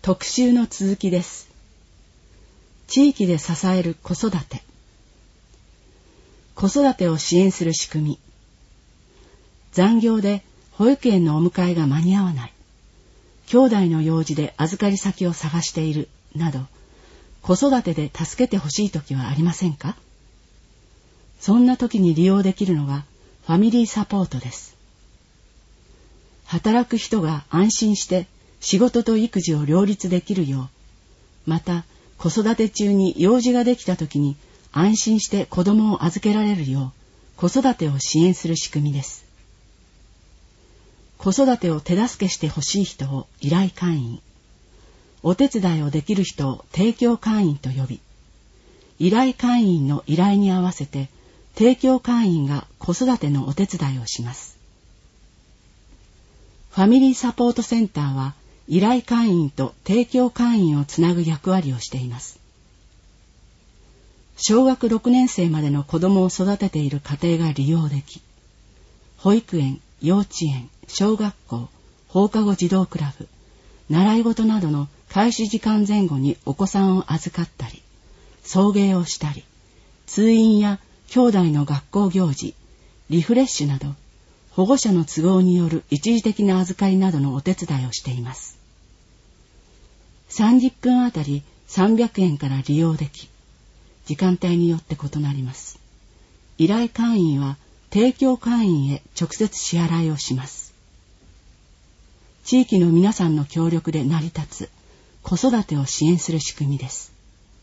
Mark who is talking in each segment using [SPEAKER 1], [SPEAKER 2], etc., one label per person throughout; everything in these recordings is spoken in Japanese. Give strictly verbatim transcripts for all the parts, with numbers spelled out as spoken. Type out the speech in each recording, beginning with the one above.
[SPEAKER 1] 特集の続きです。地域で支える子育て。子育てを支援する仕組み。残業で保育園のお迎えが間に合わない。兄弟の用事で預かり先を探している。など、子育てで助けてほしいときはありませんか？そんな時に利用できるのがファミリーサポートです。働く人が安心して仕事と育児を両立できるよう、また子育て中に用事ができた時に安心して子供を預けられるよう子育てを支援する仕組みです。子育てを手助けしてほしい人を依頼会員、お手伝いをできる人を提供会員と呼び、依頼会員の依頼に合わせて提供会員が子育てのお手伝いをします。ファミリーサポートセンターは依頼会員と提供会員をつなぐ役割をしています。小学ろくねん生までの子供を育てている家庭が利用でき、保育園、幼稚園、小学校、放課後児童クラブ、習い事などの開始時間前後にお子さんを預かったり、送迎をしたり、通院や兄弟の学校行事、リフレッシュなど、保護者の都合による一時的な預かりなどのお手伝いをしています。さんじゅっぷんあたりさんびゃくえんから利用でき、時間帯によって異なります。依頼会員は提供会員へ直接支払いをします。地域の皆さんの協力で成り立つ子育てを支援する仕組みです。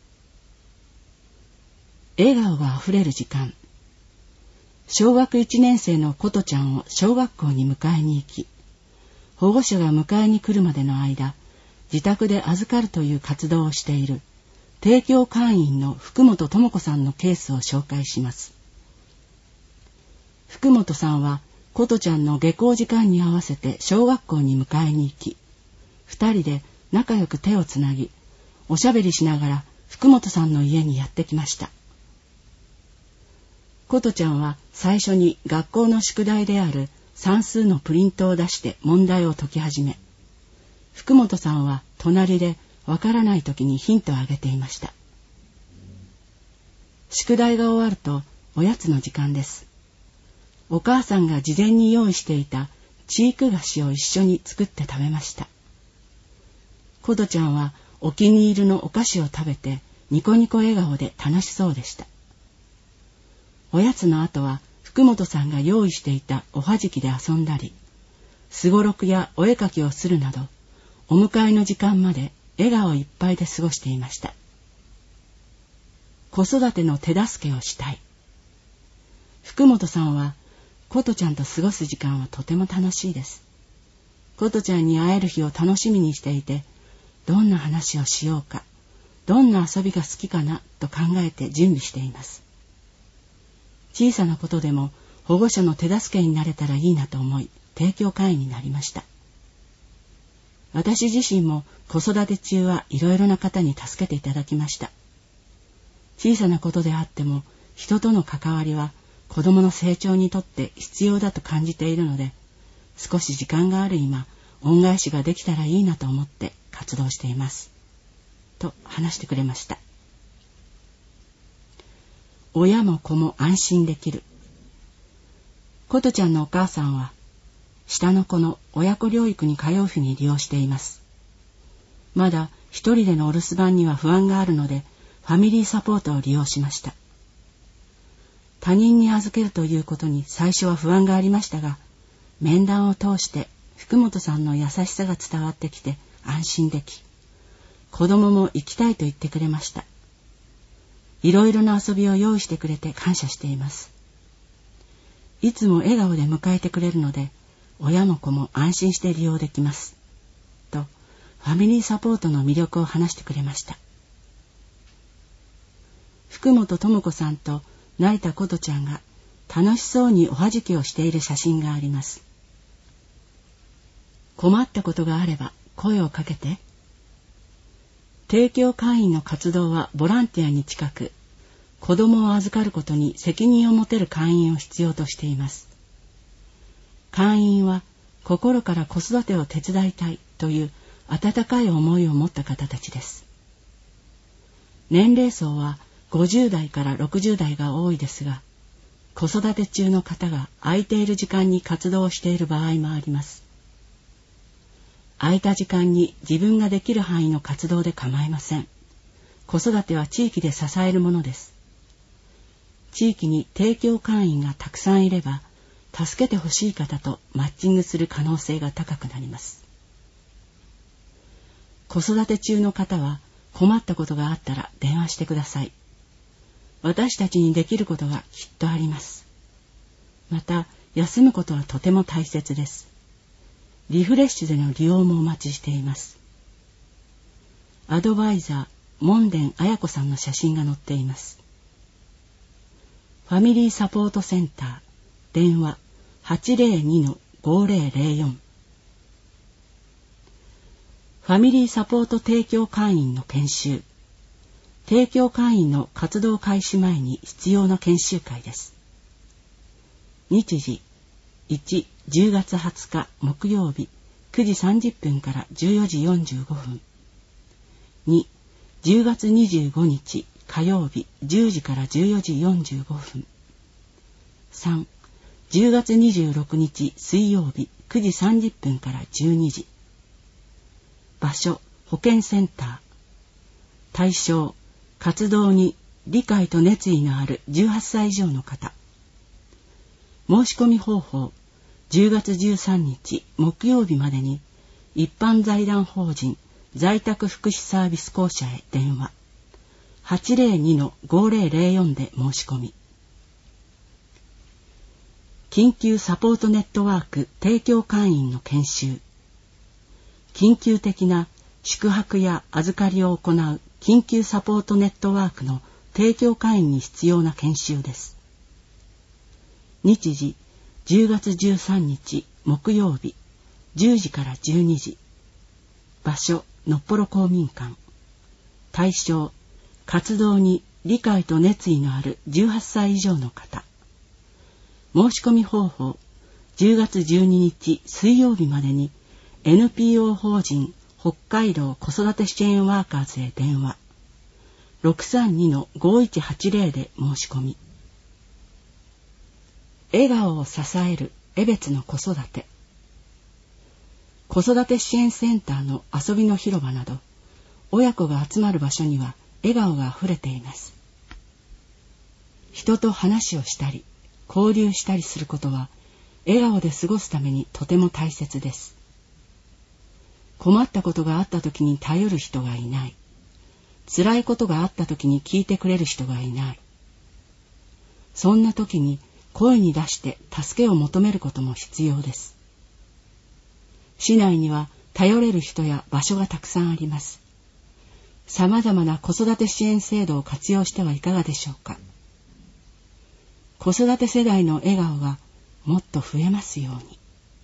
[SPEAKER 1] 笑顔があふれる時間。小学いちねん生のことちゃんを小学校に迎えに行き、保護者が迎えに来るまでの間、自宅で預かるという活動をしている提供会員の福本智子さんのケースを紹介します。福本さんはことちゃんの下校時間に合わせて小学校に迎えに行き、二人で仲良く手をつなぎ、おしゃべりしながら福本さんの家にやってきました。ことちゃんは最初に学校の宿題である算数のプリントを出して問題を解き始め、福本さんは隣でわからない時にヒントをあげていました。宿題が終わるとおやつの時間です。お母さんが事前に用意していたチーク菓子を一緒に作って食べました。ことちゃんはお気に入りのお菓子を食べてニコニコ笑顔で楽しそうでした。おやつの後は福本さんが用意していたおはじきで遊んだり、すごろくやお絵描きをするなど、お迎えの時間まで笑顔いっぱいで過ごしていました。子育ての手助けをしたい。福本さんは、ことちゃんと過ごす時間はとても楽しいです。ことちゃんに会える日を楽しみにしていて、どんな話をしようか、どんな遊びが好きかなと考えて準備しています。小さなことでも保護者の手助けになれたらいいなと思い、提供会員になりました。私自身も子育て中はいろいろな方に助けていただきました。小さなことであっても人との関わりは子供の成長にとって必要だと感じているので、少し時間がある今、恩返しができたらいいなと思って活動しています。と話してくれました。親も子も安心できる。ことちゃんのお母さんは、下の子の親子療育に通う日に利用しています。まだ一人でのお留守番には不安があるので、ファミリーサポートを利用しました。他人に預けるということに最初は不安がありましたが、面談を通して福本さんの優しさが伝わってきて安心でき、子供も行きたいと言ってくれました。いろいろな遊びを用意してくれて感謝しています。いつも笑顔で迎えてくれるので、親も子も安心して利用できます。と、ファミリーサポートの魅力を話してくれました。福本智子さんと成田ことちゃんが楽しそうにおはじきをしている写真があります。困ったことがあれば声をかけて。提供会員の活動はボランティアに近く、子供を預かることに責任を持てる会員を必要としています。会員は心から子育てを手伝いたいという温かい思いを持った方たちです。年齢層はごじゅう代からろくじゅう代が多いですが、子育て中の方が空いている時間に活動している場合もあります。空いた時間に自分ができる範囲の活動で構いません。子育ては地域で支えるものです。地域に提供会員がたくさんいれば、助けてほしい方とマッチングする可能性が高くなります。子育て中の方は困ったことがあったら電話してください。私たちにできることがきっとあります。また、休むことはとても大切です。リフレッシュでの利用もお待ちしています。アドバイザー、門田彩子さんの写真が載っています。ファミリーサポートセンター、電話 はちゼロにのごゼロゼロよん。ファミリーサポート提供会員の研修。提供会員の活動開始前に必要な研修会です。日時いち、じゅうがつはつか木曜日くじさんじゅっぷんからじゅうよじよんじゅうごふん。に、じゅうがつにじゅうごにち火曜日じゅうじからじゅうよじよんじゅうごふん。さん、じゅうがつにじゅうろくにち水曜日くじさんじゅっぷんからじゅうにじ。場所、保健センター。対象、活動に理解と熱意のあるじゅうはっさい以上の方。申し込み方法、じゅうがつじゅうさんにち木曜日までに一般財団法人在宅福祉サービス公社へ電話 はちゼロにのごゼロゼロよん で申し込み。緊急サポートネットワーク提供会員の研修。緊急的な宿泊や預かりを行う緊急サポートネットワークの提供会員に必要な研修です。日時じゅうがつじゅうさんにち木曜日じゅうじからじゅうにじ。場所、のっぽろ公民館。対象、活動に理解と熱意のあるじゅうはっさい以上の方。申し込み方法、じゅうがつじゅうににち水曜日までに エヌピーオー 法人北海道子育て支援ワーカーズへ電話 ろくさんにのごいちはちゼロ で申し込み。笑顔を支える江別の子育て。子育て支援センターの遊びの広場など、親子が集まる場所には笑顔があふれています。人と話をしたり、交流したりすることは、笑顔で過ごすためにとても大切です。困ったことがあった時に頼る人がいない。辛いことがあった時に聞いてくれる人がいない。そんな時に声に出して助けを求めることも必要です。市内には頼れる人や場所がたくさんあります。さまざまな子育て支援制度を活用してはいかがでしょうか。子育て世代の笑顔がもっと増えますように。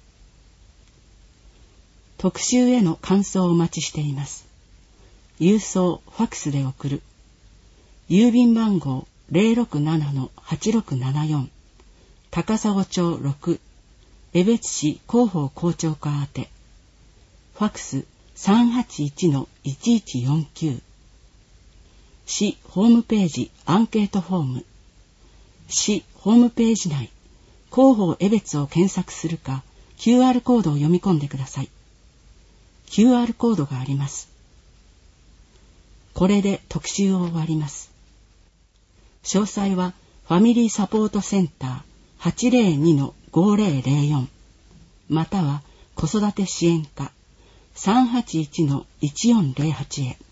[SPEAKER 1] 特集への感想をお待ちしています。郵送、ファクスで送る。郵便番号 ゼロろくななのはちろくななよん 高砂町ろく、江別市広報校長課宛て。ファクス さんはちいちのいちいちよんきゅう。市ホームページアンケートフォーム。市ホームページ内、広報江別を検索するか、キューアール コードを読み込んでください。キューアール コードがあります。これで特集を終わります。詳細はファミリーサポートセンター はちゼロにのごゼロゼロよん または子育て支援課 さんはちいちのいちよんゼロはち へ。